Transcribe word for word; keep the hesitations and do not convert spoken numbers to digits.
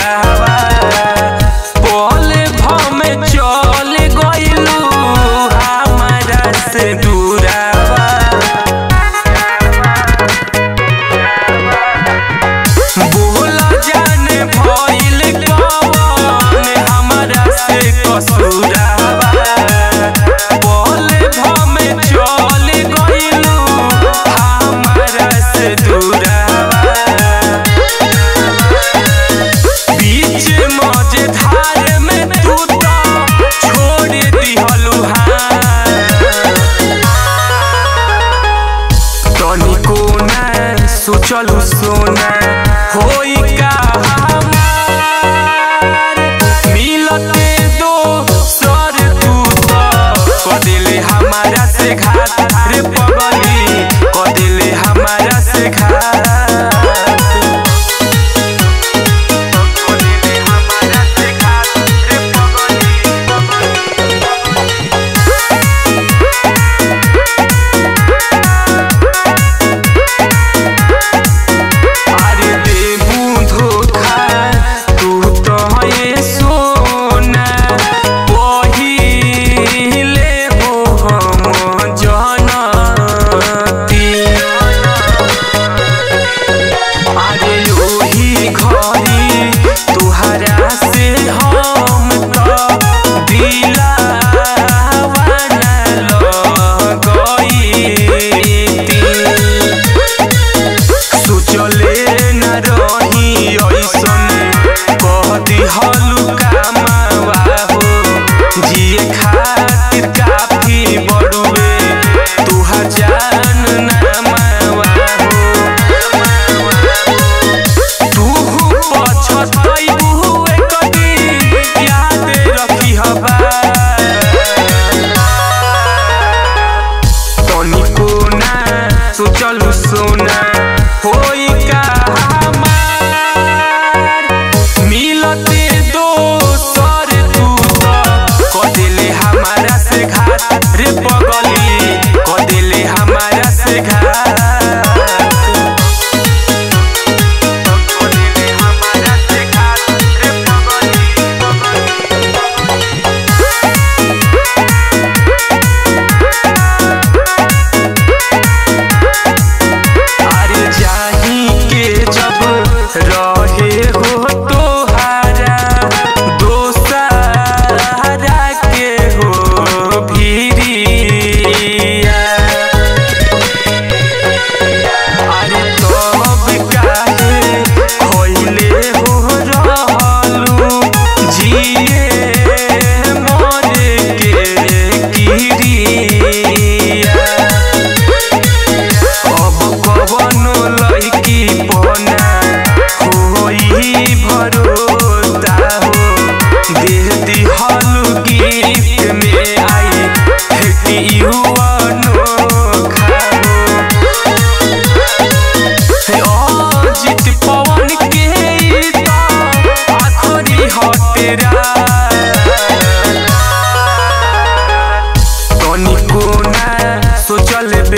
दूरावा पले भमे चल गइलू हमारा से दूरावा बोला जाने भइल कवन हमारा से कसूरावा पले भमे चल गइलू हमारा से दूरावा बीच मझधार में तू तो छोड़ दिहलू तनिको ना सोचलू सोना होई का हमार मिलते दो सर तू तो कदिले हमारा से घात रे पगली कदिले हमारा से घात सोचलू सोना होई का हमार मिलते दो सर तू तो कदिले हमारा से घात रे पगली कदिले हमारा से घात रहे हो तोहारा दोसारा के हो भिरिया अरे तब काहे खोइले हो रहलू जिए मरे के किरिया अब कवनो लइकी पना भरोसा हो दे दिहलू गिफ्ट में आई हेटी यू अनोखा हो अजित पवन के तो आखरी हटेरा तनिको ना सोचल